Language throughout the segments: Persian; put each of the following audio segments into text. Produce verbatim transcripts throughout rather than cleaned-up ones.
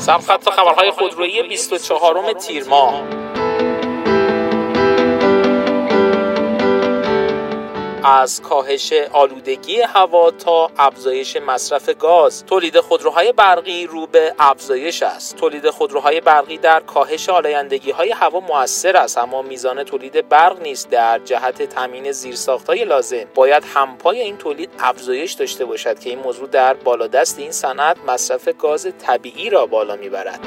سرخط خبرهای خودرویی بیست و چهارم تیر ماه. از کاهش آلودگی هوا تا افزایش مصرف گاز، تولید خودروهای برقی رو به افزایش است. تولید خودروهای برقی در کاهش آلایندگی‌های هوا مؤثر است، اما میزان تولید برق نیز در جهت تامین زیرساخت‌های لازم باید همپای این تولید افزایش داشته باشد که این موضوع در بالادست این صنعت مصرف گاز طبیعی را بالا میبرد.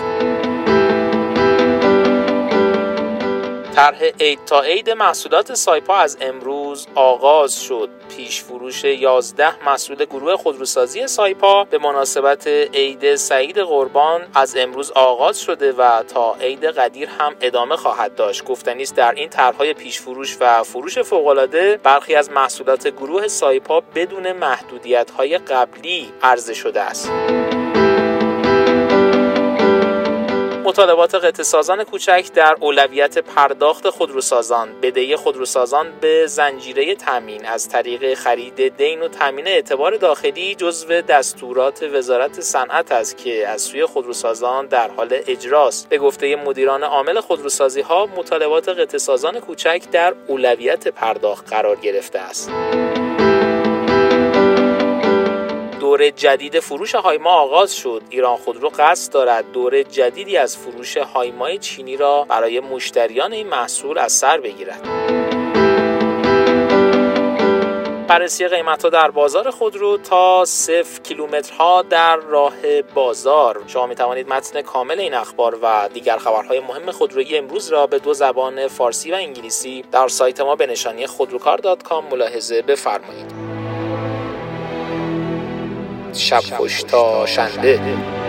طرح عید تا عید محصولات سایپا از امروز آغاز شد. پیش فروش یازده محصول گروه خودروسازی سایپا به مناسبت عید سعید قربان از امروز آغاز شده و تا عید قدیر هم ادامه خواهد داشت. گفتنی است در این طرح‌های پیش فروش و فروش فوق‌العاده برخی از محصولات گروه سایپا بدون محدودیت‌های قبلی عرضه شده است. مطالبات قطعه‌سازان کوچک در اولویت پرداخت خودروسازان. بدهی خودروسازان به زنجیره تامین از طریق خرید دین و تامین اعتبار داخلی جزو دستورات وزارت صنعت است که از سوی خودروسازان در حال اجراست. به گفته مدیران عامل خودروسازی‌ها، مطالبات قطعه‌سازان کوچک در اولویت پرداخت قرار گرفته است. دوره جدید فروش هایما آغاز شد. ایران خودرو قصد دارد دوره جدیدی از فروش هایمای چینی را برای مشتریان این محصول از سر بگیرد. بررسی قیمت‌ها در بازار خودرو تا صفر کیلومترها در راه بازار. شما می‌توانید متن کامل این اخبار و دیگر خبرهای مهم خودرویی امروز را به دو زبان فارسی و انگلیسی در سایت ما به نشانی خودروکار دات کام ملاحظه بفرمایید. شب خوش تا شنبه.